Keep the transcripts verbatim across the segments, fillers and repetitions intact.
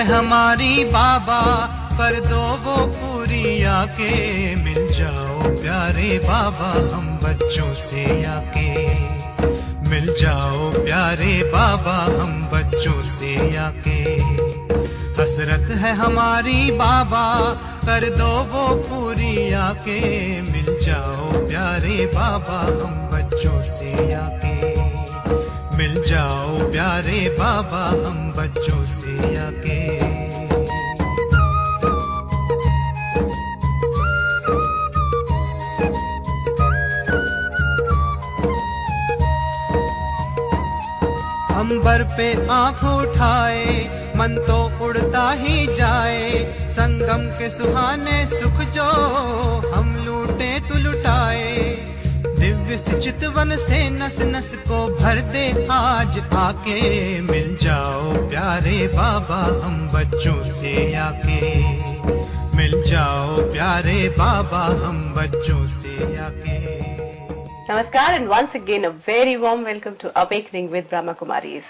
हमारी बाबा, कर दो वो पूरी आके। मिल जाओ प्यारे बाबा हम बच्चों से आके। मिल जाओ प्यारे बाबा हम बच्चों से आके। हसरत है हमारी बाबा, कर दो वो पूरी आके। मिल जाओ प्यारे बाबा हम बच्चों से आके। मिल जाओ प्यारे बाबा हम बच्चों से आके। अंबर पे आँख उठाए, मन तो उड़ता ही जाए। संगम के सुहाने सुख जो हम लूटे तो लुटाए। दिव्य चितवन से नस नस को भर दे आज आके। मिल जाओ प्यारे बाबा हम बच्चों से आके। मिल जाओ प्यारे बाबा हम बच्चों से आके। नमस्कार and once again a very warm welcome to Awakening with Brahma Kumaris.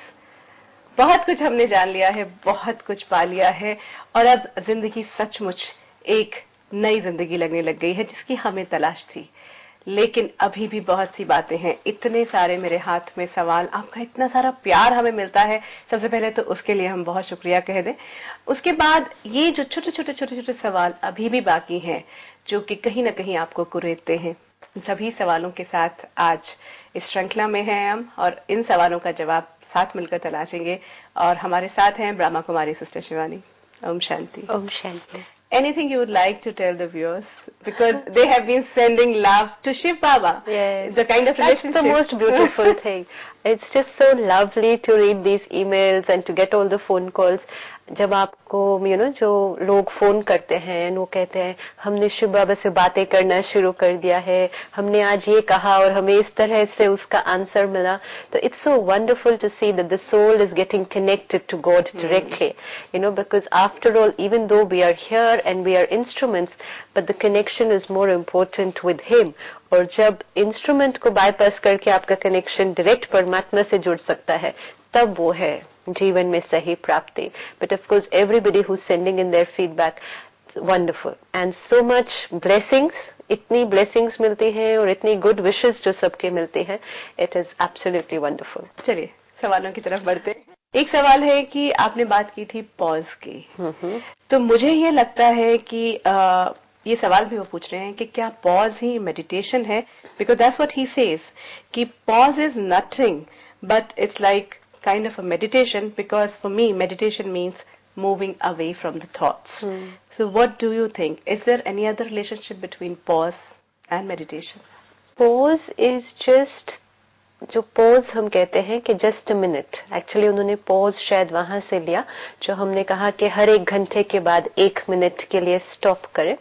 बहुत कुछ हमने जान लिया है, बहुत कुछ पा लिया है और अब जिंदगी सचमुच एक नई जिंदगी लगने लग गई है जिसकी हमें तलाश थी। लेकिन अभी भी बहुत सी बातें हैं, इतने सारे मेरे हाथ में सवाल, आपका इतना सारा प्यार हमें मिलता है। सबसे पहले तो उसके लिए हम बहुत शुक्रिया कह दें। उसके बाद ये जो छोटे छोटे छोटे छोटे सवाल अभी भी बाकी हैं जो कि कहीं ना कहीं आपको कुरेदते हैं, सभी सवालों के साथ आज इस श्रृंखला में हैं हम और इन सवालों का जवाब साथ मिलकर तलाशेंगे। और हमारे साथ हैं ब्रह्मा कुमारी सिस्टर शिवानी। ओम शांति। ओम शांति। Anything you would like to tell the viewers, because they have been sending love to Shiv Baba. Yes, the kind of relationship. That's the most beautiful thing. It's just so lovely to read these emails and to get all the phone calls. जब आपको you know जो लोग phone करते हैं वो कहते हैं हमने शिव बाबा से बातें करना शुरू कर दिया है, हमने आज ये कहा और हमें इस तरह से उसका आंसर मिला, तो it's so wonderful to see that the soul is getting connected to God directly, you know, because after all even though we are here and we are instruments but the connection is more important with him. और जब instrument को bypass करके आपका connection direct परमात्मा से जुड़ सकता है तब वो है जीवन में सही प्राप्ति। But of course everybody who sending in their feedback, wonderful and so much blessings, इतनी ब्लेसिंग्स मिलती हैं और इतनी गुड विशेस जो सबके मिलते हैं, इट इज एब्सोल्युटली वंडरफुल। चलिए सवालों की तरफ बढ़ते हैं। एक सवाल है कि आपने बात की थी पॉज की, तो मुझे ये लगता है कि आ, ये सवाल भी वो पूछ रहे हैं कि क्या पॉज ही मेडिटेशन है, because that's what he says कि pause is nothing but it's like kind of a meditation, because for me meditation means moving away from the thoughts. hmm. So what do you think, is there any other relationship between pause and meditation? Pause is just, जो pause हम कहते हैं कि just a minute, actually उन्होंने pause शायद वहां से लिया जो हमने कहा कि हर एक घंटे के बाद एक मिनट के लिए स्टॉप करें।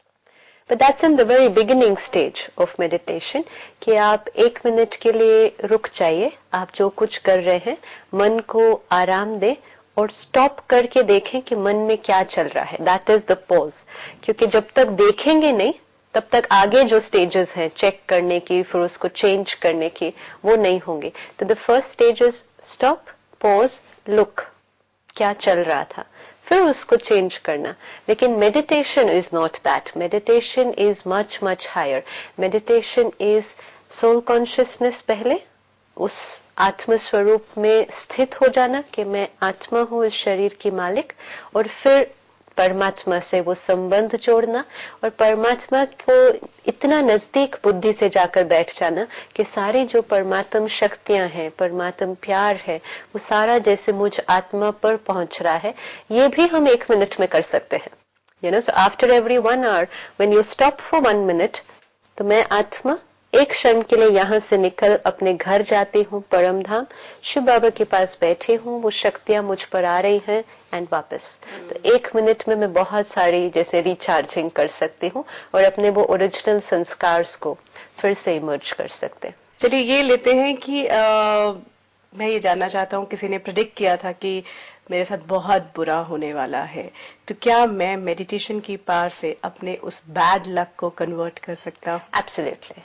But that's in the very beginning stage of meditation, कि आप एक मिनट के लिए रुक जाइए, आप जो कुछ कर रहे हैं मन को आराम दें और स्टॉप करके देखें कि मन में क्या चल रहा है। That is the pause. क्योंकि जब तक देखेंगे नहीं तब तक आगे जो स्टेजेस हैं चेक करने की, फिर उसको चेंज करने की, वो नहीं होंगे। तो the first stage is stop, pause, look, क्या चल रहा था, फिर उसको चेंज करना। लेकिन meditation is not that, meditation is much much higher. Meditation is soul consciousness, पहले उस आत्म स्वरूप में स्थित हो जाना कि मैं आत्मा हूँ इस शरीर की मालिक, और फिर परमात्मा से वो संबंध जोड़ना और परमात्मा को इतना नजदीक बुद्धि से जाकर बैठ जाना कि सारी जो परमात्म शक्तियां हैं, परमात्म प्यार है, वो सारा जैसे मुझ आत्मा पर पहुंच रहा है। ये भी हम एक मिनट में कर सकते हैं, you know. So after every one hour when you stop for one minute, तो मैं आत्मा एक क्षण के लिए यहाँ से निकल अपने घर जाती हूँ, परम धाम, शिव बाबा के पास बैठी हूँ, वो शक्तियां मुझ पर आ रही हैं एंड वापस। तो एक मिनट में मैं बहुत सारी जैसे रिचार्जिंग कर सकती हूँ और अपने वो ओरिजिनल संस्कार को फिर से इमर्ज कर सकते हैं। चलिए ये लेते हैं कि आ, मैं ये जानना चाहता हूँ, किसी ने प्रेडिक्ट किया था कि मेरे साथ बहुत बुरा होने वाला है, तो क्या मैं मेडिटेशन की पावर से अपने उस बैड लक को कन्वर्ट कर सकता हूँ? एब्सोल्युटली,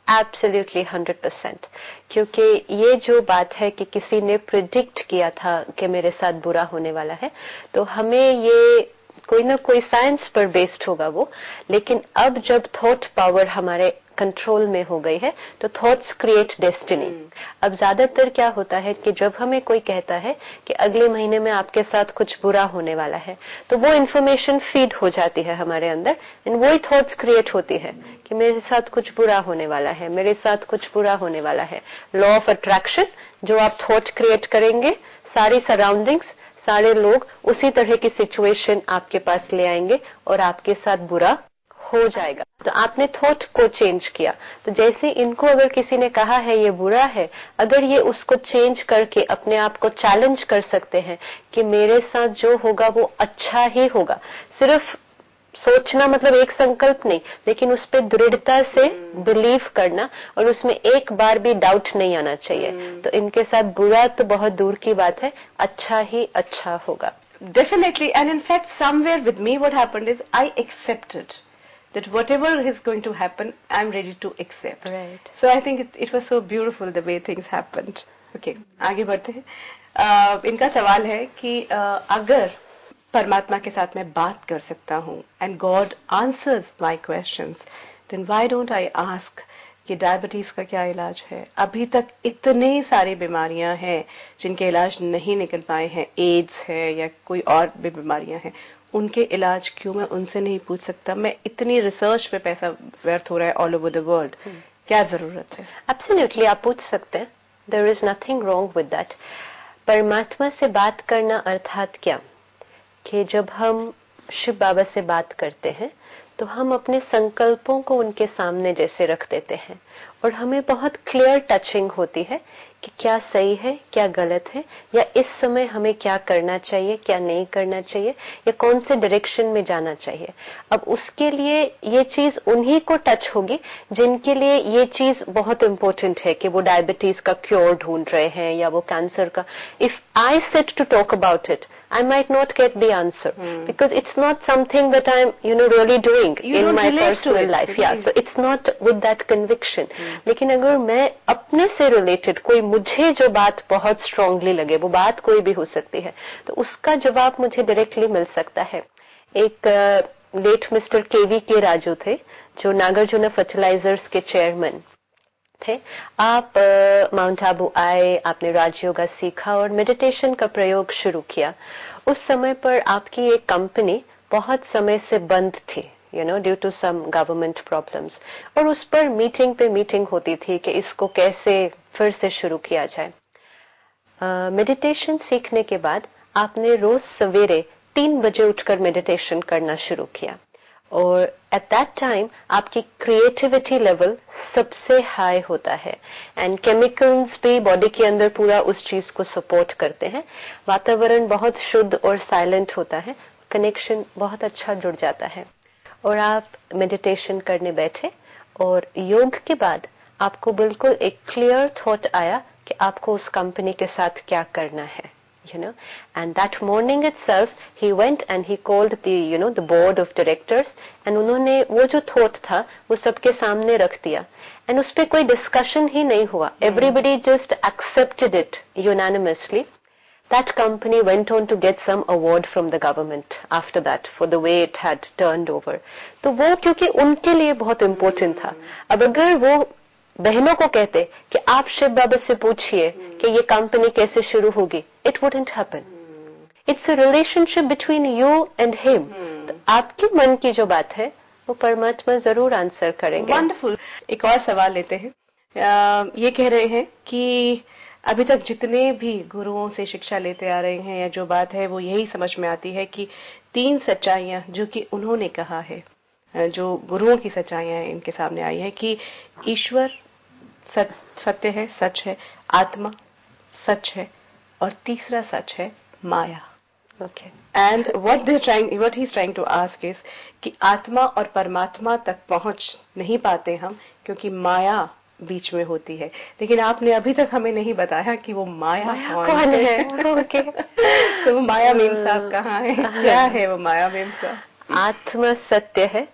एब्सोल्युटली हंड्रेड परसेंट, क्योंकि ये जो बात है कि किसी ने प्रिडिक्ट किया था कि मेरे साथ बुरा होने वाला है, तो हमें ये कोई ना कोई साइंस पर बेस्ड होगा वो, लेकिन अब जब थॉट पावर हमारे कंट्रोल में हो गई है तो थॉट्स क्रिएट डेस्टिनी। अब ज्यादातर क्या होता है कि जब हमें कोई कहता है कि अगले महीने में आपके साथ कुछ बुरा होने वाला है, तो वो इन्फॉर्मेशन फीड हो जाती है हमारे अंदर, एंड वही थॉट्स क्रिएट होती है कि मेरे साथ कुछ बुरा होने वाला है, मेरे साथ कुछ बुरा होने वाला है। लॉ ऑफ अट्रैक्शन, जो आप थॉट क्रिएट करेंगे, सारी सराउंडिंग्स, सारे लोग उसी तरह की सिचुएशन आपके पास ले आएंगे और आपके साथ बुरा हो जाएगा। तो आपने थॉट को चेंज किया। तो जैसे इनको अगर किसी ने कहा है ये बुरा है, अगर ये उसको चेंज करके अपने आप को चैलेंज कर सकते हैं कि मेरे साथ जो होगा वो अच्छा ही होगा, सिर्फ सोचना मतलब एक संकल्प नहीं, लेकिन उस पर दृढ़ता से बिलीव करना और उसमें एक बार भी डाउट नहीं आना चाहिए। तो इनके साथ बुरा तो बहुत दूर की बात है, अच्छा ही अच्छा होगा। Definitely, and in fact, somewhere with me, what happened is I accepted that whatever is going to happen, I'm ready to accept. Right. So I think it, it was so beautiful the way things happened. Okay, आगे बढ़ते हैं। uh, इनका सवाल है कि uh, अगर परमात्मा के साथ मैं बात कर सकता हूँ and God answers my questions, then why don't I ask कि डायबिटीज का क्या इलाज है? अभी तक इतनी सारी बीमारियां हैं जिनके इलाज नहीं निकल पाए हैं, एड्स है या कोई और भी बीमारियां हैं, उनके इलाज क्यों मैं उनसे नहीं पूछ सकता? मैं इतनी रिसर्च पे पैसा व्यर्थ हो रहा है ऑल ओवर द वर्ल्ड, क्या जरूरत है? एब्सोल्युटली आप पूछ सकते हैं, there is nothing wrong with that. परमात्मा से बात करना अर्थात क्या कि जब हम शिव बाबा से बात करते हैं तो हम अपने संकल्पों को उनके सामने जैसे रख देते हैं और हमें बहुत क्लियर टचिंग होती है कि क्या सही है, क्या गलत है, या इस समय हमें क्या करना चाहिए, क्या नहीं करना चाहिए, या कौन से डायरेक्शन में जाना चाहिए। अब उसके लिए ये चीज उन्हीं को टच होगी जिनके लिए ये चीज बहुत इम्पोर्टेंट है कि वो डायबिटीज का क्योर ढूंढ रहे हैं या वो कैंसर का। If I sit to talk about it, I might not get the answer hmm. because it's not something that I'm, you know, really doing you in my personal life. Yeah, so it's not with that conviction. Hmm. लेकिन अगर मैं अपने से related कोई मुझे जो बात बहुत strongly लगे, वो बात कोई भी हो सकती है, तो उसका जवाब मुझे directly मिल सकता है। एक लेट मिस्टर केवी के राजू थे जो नागार्जुना फर्टिलाइजर्स के चेयरमैन थे। आप माउंट आबू आए, आपने राजयोगा सीखा और मेडिटेशन का प्रयोग शुरू किया। उस समय पर आपकी एक कंपनी बहुत समय से बंद थी, you know, due to some government problems, और उस पर मीटिंग पे मीटिंग होती थी कि इसको कैसे फिर से शुरू किया जाए। मेडिटेशन uh, सीखने के बाद आपने रोज सवेरे तीन बजे उठकर मेडिटेशन करना शुरू किया और एट दैट टाइम आपकी क्रिएटिविटी लेवल सबसे हाई होता है एंड केमिकल्स भी बॉडी के अंदर पूरा उस चीज को सपोर्ट करते हैं। वातावरण बहुत शुद्ध और साइलेंट होता है, कनेक्शन बहुत अच्छा जुड़ जाता है और आप मेडिटेशन करने बैठे और योग के बाद आपको बिल्कुल एक क्लियर थॉट आया कि आपको उस कंपनी के साथ क्या करना है, you know, and that morning itself he went and he called the, you know, the board of directors and उन्होंने वो जो थॉट था वो सबके सामने रख दिया and उस पे कोई डिस्कशन ही नहीं हुआ। everybody just accepted it unanimously. That company went on to get some award from the government after that for the way it had turned over. तो वो क्योंकि उनके लिए बहुत इम्पोर्टेंट था। अब अगर वो बहनों को कहते कि आप शिव बाबा से पूछिए कि ये कंपनी कैसे शुरू होगी, it wouldn't happen. It's a relationship between you and him. आपके मन की जो बात है वो परमात्मा जरूर आंसर करेंगे। वंडरफुल। एक और सवाल लेते हैं। आ, ये कह रहे हैं कि अभी तक जितने भी गुरुओं से शिक्षा लेते आ रहे हैं या जो बात है वो यही समझ में आती है कि तीन सच्चाइयां जो कि उन्होंने कहा है, जो गुरुओं की सच्चाइयां इनके सामने आई है कि ईश्वर सत्य है, सच है, आत्मा सच है और तीसरा सच है माया। Okay, and what they trying what he is trying to ask is कि आत्मा और परमात्मा तक पहुंच नहीं पाते हम क्योंकि माया बीच में होती है, लेकिन आपने अभी तक हमें नहीं बताया कि वो माया, माया कौन, कौन है, है? ओके तो वो माया मेम साहब कहाँ है, क्या है वो माया मेम साहब? आत्मा सत्य है,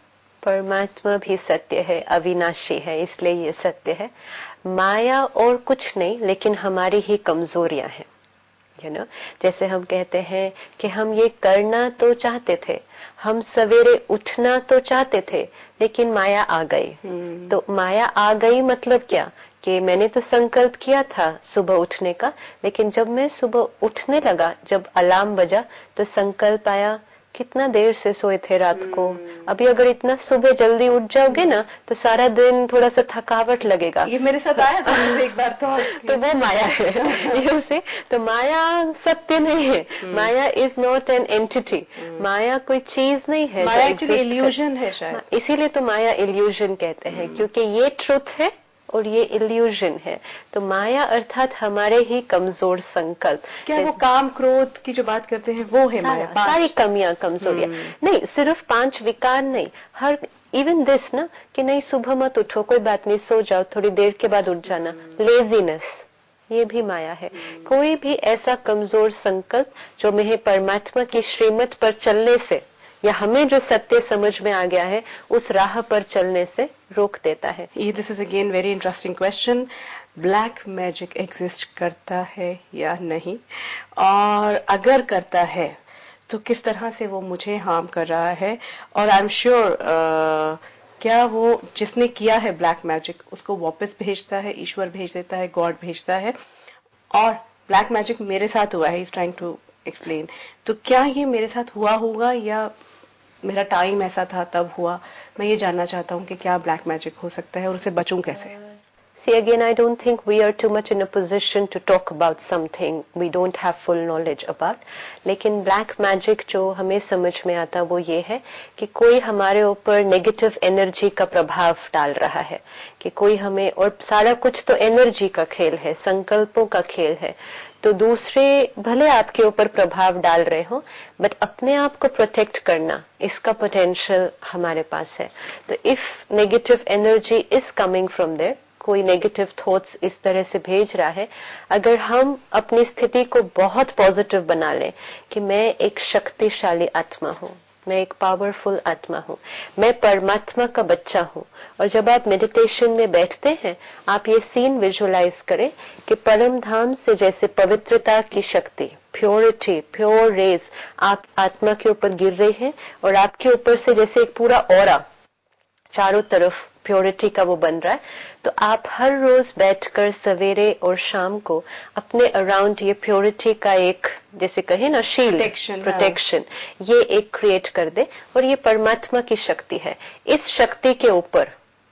परमात्मा भी सत्य है, अविनाशी है, इसलिए ये सत्य है। माया और कुछ नहीं, लेकिन हमारी ही कमजोरियां हैं। यू नो, जैसे हम कहते हैं कि हम ये करना तो चाहते थे, हम सवेरे उठना तो चाहते थे, लेकिन माया आ गई। hmm. तो माया आ गई मतलब क्या कि मैंने तो संकल्प किया था सुबह उठने का, लेकिन जब मैं सुबह उठने लगा, जब अलार्म बजा, तो संकल्प आया कितना देर से सोए थे रात को। अभी अगर इतना सुबह जल्दी उठ जाओगे ना, तो सारा दिन थोड़ा सा थकावट लगेगा। ये मेरे साथ आया था एक बार तो तो वो माया है। यू सी, तो माया सत्य नहीं है। माया इज नॉट एन एंटिटी। माया कोई चीज नहीं है। माया एक्चुअली इल्यूजन है शायद, इसीलिए तो माया इल्यूजन कहते हैं, क्योंकि ये ट्रुथ है और ये इल्यूजन है। तो माया अर्थात हमारे ही कमजोर संकल्प। क्या वो काम क्रोध की जो बात करते हैं वो है माया? सारी कमियां, कमजोरियां नहीं, सिर्फ पांच विकार नहीं, हर इवन दिस ना कि नहीं सुबह मत उठो, कोई बात नहीं, सो जाओ, थोड़ी देर के बाद उठ जाना, लेजीनेस, ये भी माया है। कोई भी ऐसा कमजोर संकल्प जो हमें परमात्मा की श्रीमत पर चलने से या हमें जो सत्य समझ में आ गया है उस राह पर चलने से रोक देता है। ये this is again very interesting question. Black magic exist करता है या नहीं, और अगर करता है तो किस तरह से वो मुझे हार्म कर रहा है? और आई एम श्योर क्या वो जिसने किया है ब्लैक मैजिक उसको वापस भेजता है, ईश्वर भेज देता है, गॉड भेजता है? और ब्लैक मैजिक मेरे साथ हुआ है, इज ट्राइंग टू एक्सप्लेन, तो क्या ये मेरे साथ हुआ होगा या मेरा टाइम ऐसा था तब हुआ? मैं ये जानना चाहता हूँ कि क्या ब्लैक मैजिक हो सकता है और उससे बचूं कैसे? See, again, I don't think we are too much in a position to talk about something we don't have full knowledge about. लेकिन ब्लैक मैजिक जो हमें समझ में आता वो ये है कि कोई हमारे ऊपर नेगेटिव एनर्जी का प्रभाव डाल रहा है, कि कोई हमें, और सारा कुछ तो एनर्जी का खेल है, संकल्पों का खेल है। तो दूसरे भले आपके ऊपर प्रभाव डाल रहे हो, बट अपने आप को प्रोटेक्ट करना, इसका पोटेंशियल हमारे पास है। तो if negative energy is coming from there, कोई नेगेटिव थॉट्स इस तरह से भेज रहा है, अगर हम अपनी स्थिति को बहुत पॉजिटिव बना लें कि मैं एक शक्तिशाली आत्मा हूँ, मैं एक पावरफुल आत्मा हूँ, मैं परमात्मा का बच्चा हूँ, और जब आप मेडिटेशन में बैठते हैं आप ये सीन विजुअलाइज करें कि परम धाम से जैसे पवित्रता की शक्ति, प्योरिटी, प्योर रेज आप आत्मा के ऊपर गिर रही है, और आपके ऊपर से जैसे एक पूरा ऑरा चारों तरफ प्योरिटी का वो बन रहा है। तो आप हर रोज बैठकर सवेरे और शाम को अपने अराउंड ये प्योरिटी का एक, जैसे कहे ना, शील्ड, प्रोटेक्शन, ये एक क्रिएट कर दे। और ये परमात्मा की शक्ति है, इस शक्ति के ऊपर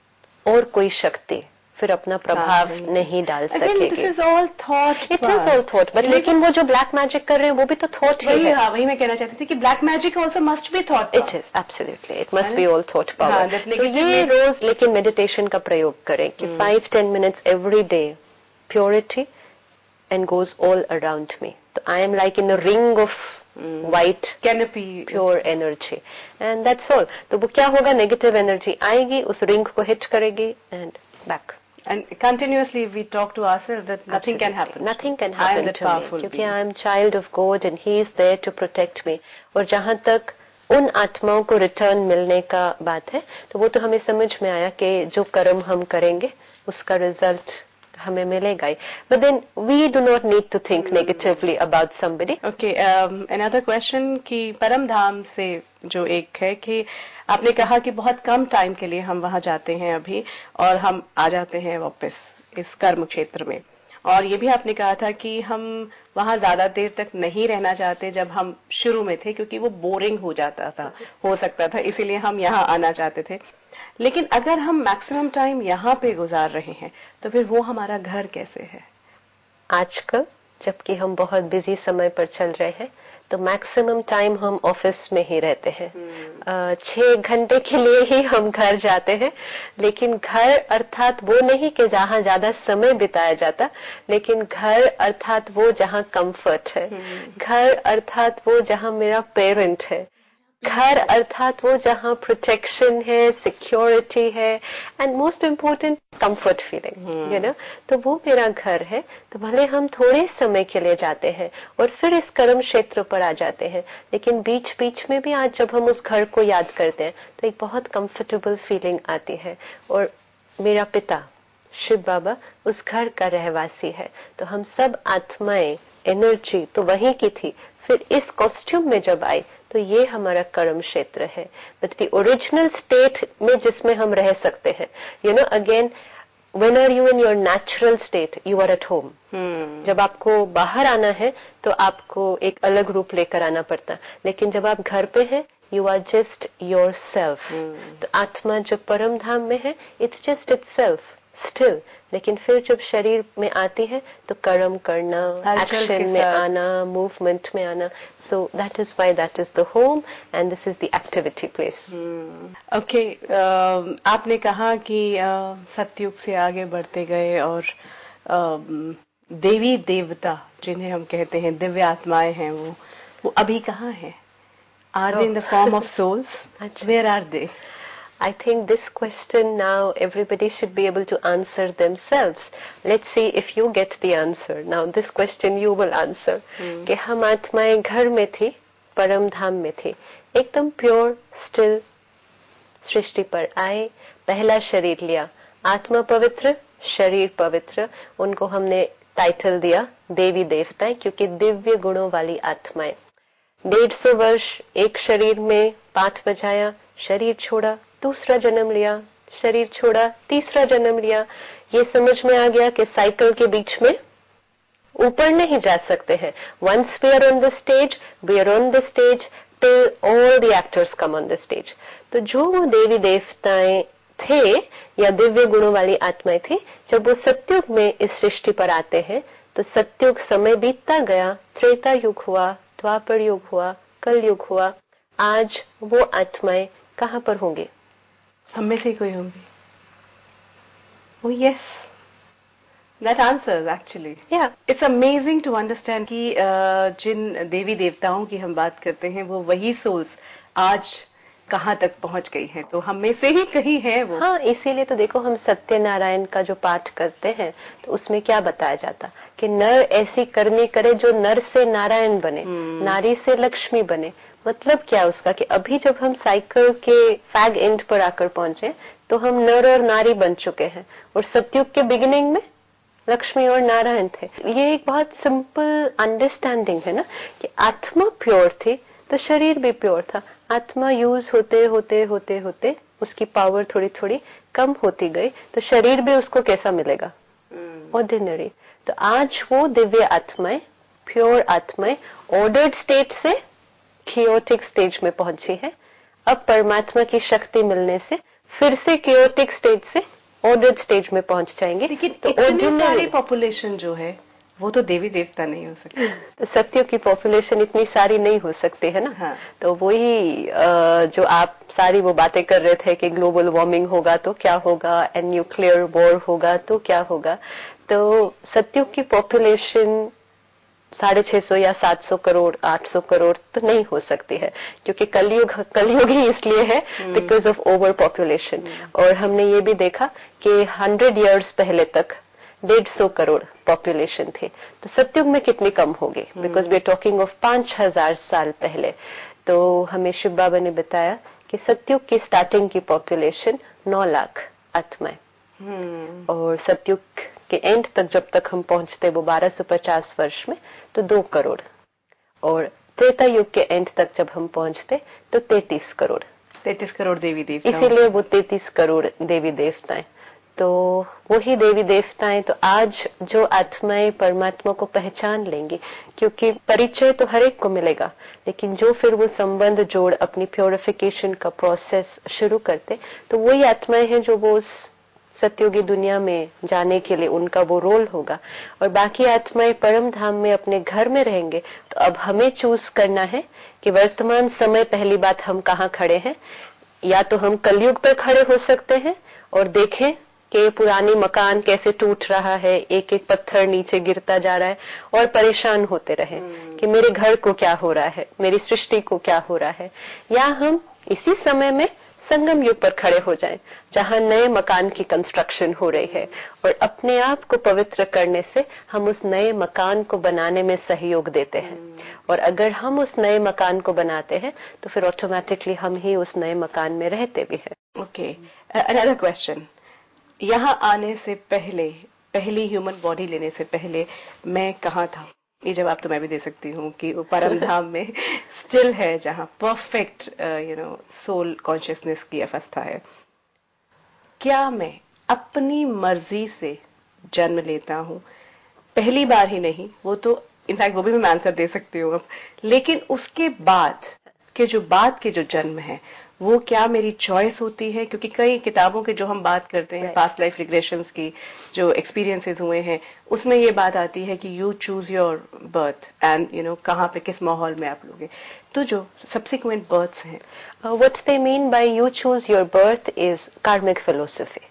और कोई शक्ति फिर अपना प्रभाव नहीं डाल सकेगी। This is all thought. It is all thought, but लेकिन वो जो ब्लैक मैजिक कर रहे हैं वो भी तो थॉट ही है। हाँ, वही मैं कहना चाहती थी कि black magic also must be thought. It is absolutely, it must be all thought power. तो ये रोज लेकिन मेडिटेशन का प्रयोग करें कि five ten minutes every day, purity and goes all around me. So I am like in a ring of mm. white canopy, pure energy, and that's all. तो वो क्या होगा, नेगेटिव एनर्जी आएगी, उस रिंग को हिट करेगी and back. And continuously we talk to ourselves that nothing Absolutely. can happen. Nothing can happen to me, क्योंकि I am child of God and He is there to protect me. और जहाँ तक उन आत्माओं को return मिलने का बात है, तो वो तो हमें समझ में आया कि जो कर्म हम करेंगे उसका रिजल्ट हमें मिलेगा ही. But then we do not need to think hmm. negatively about somebody. Okay, um, another question कि परम धाम से जो एक है कि आपने कहा कि बहुत कम टाइम के लिए हम वहां जाते हैं अभी और हम आ जाते हैं वापस इस कर्म क्षेत्र में, और ये भी आपने कहा था कि हम वहां ज्यादा देर तक नहीं रहना चाहते जब हम शुरू में थे, क्योंकि वो बोरिंग हो जाता था, हो सकता था, इसीलिए हम यहाँ आना चाहते थे. लेकिन अगर हम मैक्सिमम टाइम यहाँ पे गुजार रहे हैं तो फिर वो हमारा घर कैसे है? आजकल जबकि हम बहुत बिजी समय पर चल रहे हैं तो मैक्सिमम टाइम हम ऑफिस में ही रहते हैं. hmm. छह घंटे के लिए ही हम घर जाते हैं, लेकिन घर अर्थात वो नहीं कि जहाँ ज्यादा समय बिताया जाता, लेकिन घर अर्थात वो जहाँ कंफर्ट है. hmm. घर अर्थात वो जहाँ मेरा पेरेंट है. घर अर्थात वो जहाँ प्रोटेक्शन है, सिक्योरिटी है, and most important comfort feeling, you know, तो वो मेरा घर है। तो भले हम थोड़े समय के लिए जाते हैं और फिर इस कर्म क्षेत्र पर आ जाते हैं, लेकिन बीच बीच में भी आज जब हम उस घर को याद करते हैं तो एक बहुत कंफर्टेबल फीलिंग आती है। और मेरा पिता शिव बाबा उस घर का रहवासी है, तो हम सब आत्माएं, एनर्जी तो वहीं की थी, फिर इस कॉस्ट्यूम में जब आई तो ये हमारा कर्म क्षेत्र है। बट द ओरिजिनल स्टेट में जिसमें हम रह सकते हैं, you know, again when are you in your natural state, you are at home. जब आपको बाहर आना है तो आपको एक अलग रूप लेकर आना पड़ता, लेकिन जब आप घर पे हैं, you are just yourself. तो आत्मा जब परम धाम में है, it's just itself still, लेकिन फिर जब शरीर में आती है तो कर्म करना, एक्शन में आना, मूवमेंट में आना। So that is why that is the home and this is the activity place. Okay, आपने कहा कि uh, सतयुग से आगे बढ़ते गए और uh, देवी देवता जिन्हें हम कहते हैं दिव्य आत्माएं हैं, वो वो अभी कहाँ हैं? Are they in the form of souls? Where are they? I think this question now everybody should be able to answer themselves. Let's see if you get the answer. Now this question you will answer. Hmm. कि हम आत्माएं घर में थी, परम धाम में थी, एकदम प्योर स्टिल सृष्टि पर आए, पहला शरीर लिया, आत्मा पवित्र, शरीर पवित्र, उनको हमने टाइटल दिया देवी देवताएं, क्योंकि दिव्य गुणों वाली आत्माएं। डेढ़ सौ वर्ष एक शरीर में पाठ बजाया, शरीर छोड़ा, दूसरा जन्म लिया, शरीर छोड़ा, तीसरा जन्म लिया। ये समझ में आ गया कि साइकिल के बीच में ऊपर नहीं जा सकते हैं। Once we are on the stage, we are on the stage till all the actors come on the stage. तो जो वो देवी देवताएं थे या दिव्य गुणों वाली आत्माएं थी, जब वो सतयुग में इस सृष्टि पर आते हैं तो सतयुग समय बीतता गया, त्रेता युग हुआ, द्वापर युग हुआ, कल युग हुआ। आज वो आत्माएं कहाँ पर होंगे? हम में से कोई होंगी। Oh yes, that answers actually. Yeah, it's amazing to understand कि uh, जिन देवी देवताओं की हम बात करते हैं वो वही सोल्स आज कहाँ तक पहुँच गई हैं, तो हम में से ही कहीं है वो। हाँ, इसीलिए तो देखो हम सत्यनारायण का जो पाठ करते हैं तो उसमें क्या बताया जाता कि नर ऐसी करनी करे जो नर से नारायण बने, नारी से लक्ष्मी बने। मतलब क्या उसका कि अभी जब हम साइकिल के फैग एंड पर आकर पहुंचे तो हम नर और नारी बन चुके हैं, और सतयुग के बिगिनिंग में लक्ष्मी और नारायण थे। ये एक बहुत सिंपल अंडरस्टैंडिंग है ना कि आत्मा प्योर थी तो शरीर भी प्योर था। आत्मा यूज होते होते होते होते उसकी पावर थोड़ी थोड़ी कम होती गई, तो शरीर भी उसको कैसा मिलेगा? ऑर्डिनरी। तो आज वो दिव्य आत्माएं, प्योर आत्माएं ऑर्डर्ड स्टेट से कियोटिक स्टेज में पहुंची है। अब परमात्मा की शक्ति मिलने से फिर से कियोटिक स्टेज से ऑर्डर्ड स्टेज में पहुंच जाएंगे। लेकिन तो इतनी सारी पॉपुलेशन जो है वो तो देवी देवता नहीं हो सकती। तो सत्युग की पॉपुलेशन इतनी सारी नहीं हो सकती है ना। हाँ। तो वही जो आप सारी वो बातें कर रहे थे कि ग्लोबल वार्मिंग होगा तो क्या होगा, एंड न्यूक्लियर वॉर होगा तो क्या होगा। तो सत्युग की पॉपुलेशन साढ़े छह सौ या सात सौ करोड़, आठ सौ करोड़ तो नहीं हो सकती है, क्योंकि कलयुग कलयुग ही इसलिए है बिकॉज ऑफ ओवर पॉपुलेशन। और हमने ये भी देखा कि हंड्रेड इयर्स पहले तक डेढ़ सौ करोड़ पॉपुलेशन थी, तो सतयुग में कितनी कम होगी, because we are talking of पांच हजार साल पहले। तो हमें शिव बाबा ने बताया कि सतयुग की स्टार्टिंग की पॉपुलेशन नौ लाख आत्माएं, और सतयुग के एंड तक जब तक हम पहुंचते वो बारह सौ पचास वर्ष में तो दो करोड़, और त्रेता युग के एंड तक जब हम पहुंचते तो तैतीस करोड़ तैतीस करोड़ देवी देवता। इसीलिए वो तैतीस करोड़ देवी देवताएं। तो वही देवी देवताएं तो आज जो आत्माएं परमात्मा को पहचान लेंगी, क्योंकि परिचय तो हर एक को मिलेगा, लेकिन जो फिर वो संबंध जोड़ अपनी प्योरिफिकेशन का प्रोसेस शुरू करते, तो वही आत्माएं हैं जो वो उस सतयुगी दुनिया में जाने के लिए उनका वो रोल होगा। और बाकी आत्माएं परम धाम में अपने घर में रहेंगे। तो अब हमें चूज करना है कि वर्तमान समय, पहली बात हम कहाँ खड़े हैं। या तो हम कलयुग पर खड़े हो सकते हैं और देखें कि पुरानी मकान कैसे टूट रहा है, एक एक पत्थर नीचे गिरता जा रहा है, और परेशान होते रहे कि मेरे घर को क्या हो रहा है, मेरी सृष्टि को क्या हो रहा है। या हम इसी समय में संगम युग पर खड़े हो जाएं, जहां नए मकान की कंस्ट्रक्शन हो रही है, और अपने आप को पवित्र करने से हम उस नए मकान को बनाने में सहयोग देते हैं। और अगर हम उस नए मकान को बनाते हैं तो फिर ऑटोमेटिकली हम ही उस नए मकान में रहते भी हैं। ओके, अनदर क्वेश्चन, यहाँ आने से पहले, पहली ह्यूमन बॉडी लेने से पहले मैं कहाँ था? ये जवाब तो मैं भी दे सकती हूँ कि वो परम धाम में स्टिल है, जहाँ perfect you know soul consciousness की अवस्था है। क्या मैं अपनी मर्जी से जन्म लेता हूँ? पहली बार ही नहीं, वो तो इनफैक्ट वो भी मैं आंसर दे सकती हूँ अब, लेकिन उसके बाद के जो बाद के जो जन्म है वो क्या मेरी चॉइस होती है? क्योंकि कई किताबों के जो हम बात करते हैं पास्ट लाइफ रिग्रेशंस की, जो एक्सपीरियंसेस हुए हैं, उसमें ये बात आती है कि you choose your birth and you know कहाँ पे किस माहौल में आप लोगे। तो जो सब्सिक्वेंट बर्थ्स हैं, what they mean by you choose your birth is karmic philosophy,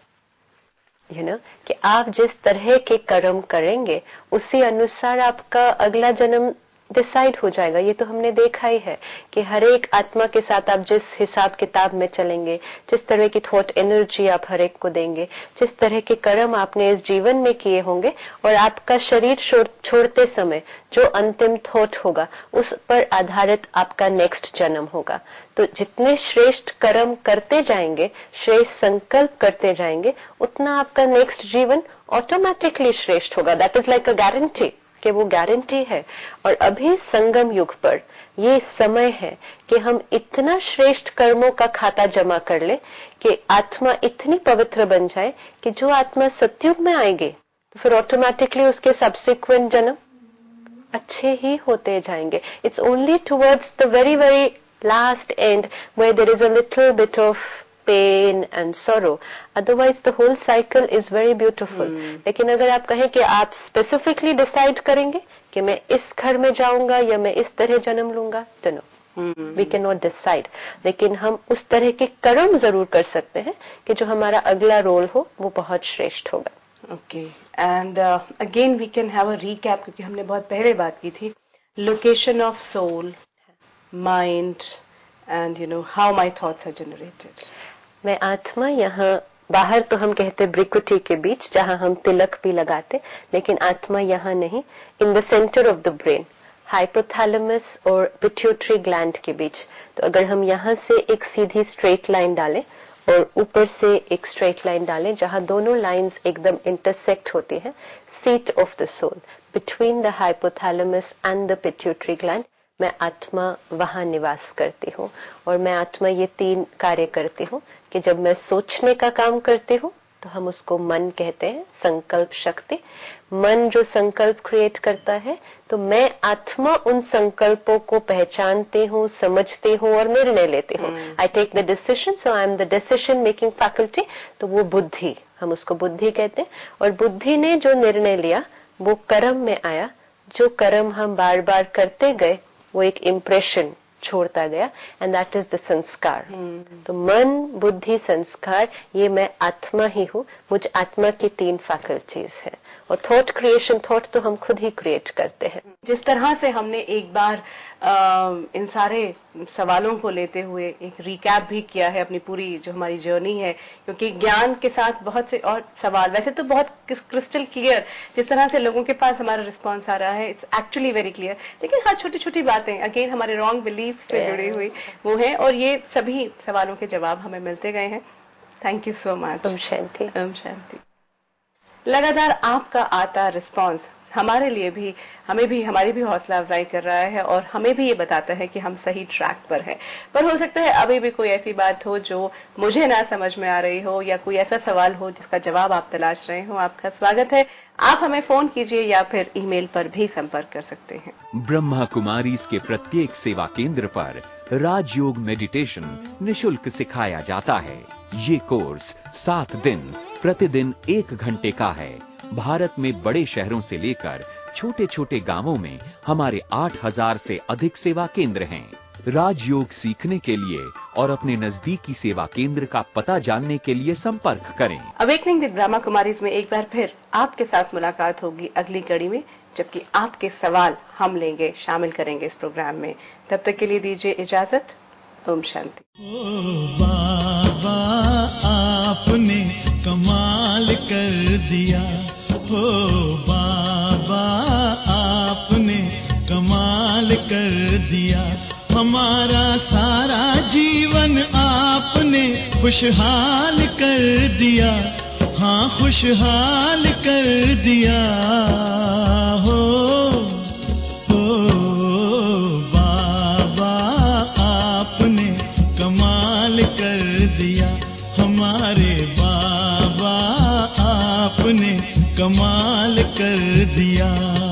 you know, कि आप जिस तरह के कर्म करेंगे उसी अनुसार आपका अगला जन्म डिसाइड हो जाएगा। ये तो हमने देखा ही है कि हर एक आत्मा के साथ आप जिस हिसाब किताब में चलेंगे, जिस तरह की थॉट एनर्जी आप हर एक को देंगे, जिस तरह के कर्म आपने इस जीवन में किए होंगे, और आपका शरीर छोड़ते समय जो अंतिम थॉट होगा उस पर आधारित आपका नेक्स्ट जन्म होगा। तो जितने श्रेष्ठ कर्म करते जाएंगे, श्रेष्ठ संकल्प करते जाएंगे, उतना आपका नेक्स्ट जीवन ऑटोमेटिकली श्रेष्ठ होगा। That is like a guarantee, कि वो गारंटी है। और अभी संगम युग पर ये समय है कि हम इतना श्रेष्ठ कर्मों का खाता जमा कर ले कि आत्मा इतनी पवित्र बन जाए कि जो आत्मा सतयुग में आएगी तो फिर ऑटोमेटिकली उसके सब्सिक्वेंट जन्म अच्छे ही होते जाएंगे। It's only towards the very very last end where there is a little bit of pain and sorrow, otherwise the whole cycle is very beautiful. hmm. लेकिन अगर आप कहें कि आप स्पेसिफिकली डिसाइड करेंगे कि मैं इस घर में जाऊंगा या मैं इस तरह जन्म लूंगा, तो no, we can not decide. लेकिन हम उस तरह के कर्म जरूर कर सकते हैं कि जो हमारा अगला रोल हो वो बहुत श्रेष्ठ होगा। Okay, and again we can have a recap, क्योंकि हमने बहुत पहले बात की थी location of soul, mind and you know how my thoughts are generated. मैं आत्मा यहाँ बाहर तो हम कहते ब्रिकुटी के बीच, जहाँ हम तिलक भी लगाते, लेकिन आत्मा यहाँ नहीं, in the centre of the brain, hypothalamus और पिट्यूटरी ग्लैंड के बीच। तो अगर हम यहाँ से एक सीधी स्ट्रेट लाइन डालें और ऊपर से एक स्ट्रेट लाइन डालें जहाँ दोनों लाइंस एकदम इंटरसेक्ट होती हैं, seat of the soul between the hypothalamus and the pituitary gland, मैं आत्मा वहां निवास करती हूँ। और मैं आत्मा ये तीन कार्य करती हूँ कि जब मैं सोचने का काम करती हूँ तो हम उसको मन कहते हैं, संकल्प शक्ति। मन जो संकल्प क्रिएट करता है, तो मैं आत्मा उन संकल्पों को पहचानती हूँ, समझती हूँ और निर्णय लेती हूँ। I take the decision, so I am the decision making faculty. तो वो बुद्धि, हम उसको बुद्धि कहते हैं। और बुद्धि ने जो निर्णय लिया वो कर्म में आया, जो कर्म हम बार बार करते गए वो एक इम्प्रेशन छोड़ता गया, and that is the sanskar. hmm. तो मन, बुद्धि, संस्कार, ये मैं आत्मा ही हूँ। मुझ आत्मा की तीन फैकल्टीज है। और थॉट क्रिएशन, थॉट तो हम खुद ही क्रिएट करते हैं। जिस तरह से हमने एक बार आ, इन सारे सवालों को लेते हुए एक रिकैप भी किया है अपनी पूरी जो हमारी जर्नी है, क्योंकि ज्ञान के साथ बहुत से और सवाल, वैसे तो बहुत क्रिस्टल क्लियर जिस तरह से लोगों के पास हमारा रिस्पांस आ रहा है, इट्स एक्चुअली वेरी क्लियर, लेकिन हाँ छोटी छोटी बातें अगेन हमारे रॉन्ग बिलीफ से जुड़ी हुई वो है, और ये सभी सवालों के जवाब हमें मिलते गए हैं। Thank you so much. ओम शांति। ओम शांति। लगातार आपका आता रिस्पांस हमारे लिए भी, हमें भी, हमारी भी हौसला अफजाई कर रहा है और हमें भी ये बताता है कि हम सही ट्रैक पर हैं। पर हो सकता है अभी भी कोई ऐसी बात हो जो मुझे ना समझ में आ रही हो, या कोई ऐसा सवाल हो जिसका जवाब आप तलाश रहे हो। आपका स्वागत है, आप हमें फोन कीजिए या फिर ईमेल पर भी संपर्क कर सकते हैं। ब्रह्मा कुमारीज के प्रत्येक सेवा केंद्र पर राजयोग मेडिटेशन निशुल्क सिखाया जाता है। ये कोर्स सात दिन प्रतिदिन एक घंटे का है। भारत में बड़े शहरों से लेकर छोटे छोटे गांवों में हमारे आठ हजार से अधिक सेवा केंद्र हैं। राजयोग सीखने के लिए और अपने नजदीकी सेवा केंद्र का पता जानने के लिए संपर्क करें। अवेकनिंग विद ब्रह्मा कुमारीज में एक बार फिर आपके साथ मुलाकात होगी अगली कड़ी में, जबकि आपके सवाल हम लेंगे, शामिल करेंगे इस प्रोग्राम में। तब तक के लिए दीजिए इजाजत। ओम शांति। बाबा आपने कमाल कर दिया, हो बाबा आपने कमाल कर दिया। हमारा सारा जीवन आपने खुशहाल कर दिया, हाँ खुशहाल कर दिया। हो हो बाबा आपने कमाल कर दिया, हमारे बाबा आपने कमाल कर दिया।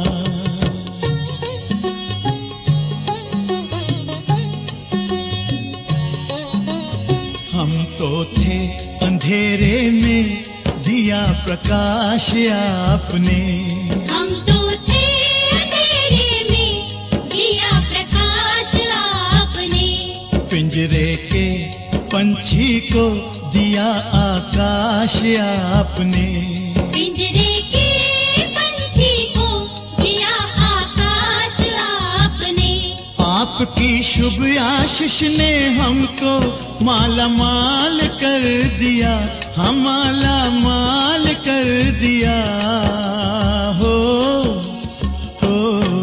हम तो थे अंधेरे में दिया प्रकाश आपने, हम तो थे अंधेरे में दिया प्रकाश आपने। पिंजरे के पंछी को दिया आकाश आपने, पिंजरे के पंछी को दिया आकाश आपने। आपकी शुभ आशीष ने हमको माला माल कर दिया, हम माला माल कर दिया। हो हो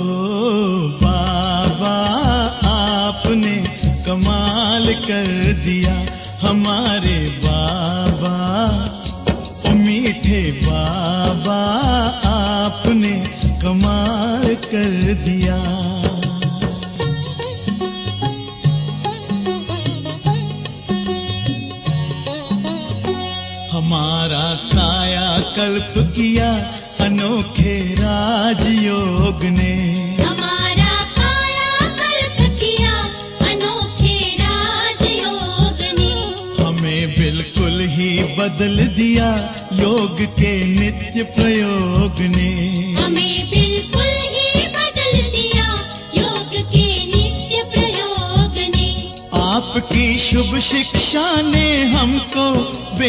बाबा आपने कमाल कर दिया, हमारे बाबा ओ मीठे बाबा आपने कमाल कर दिया। हमारा काया कल्प किया अनोखे राजयोग ने, हमारा काया कल्प किया अनोखे राजयोग ने। हमें बिल्कुल ही बदल दिया योग के नित्य प्रयोग ने, हमें बिल्कुल ही बदल दिया योग के नित्य प्रयोग ने। आपकी शुभ शिक्षा ने हमको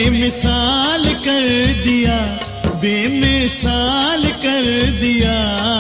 बेमिसाल कर दिया, बेमिसाल कर दिया।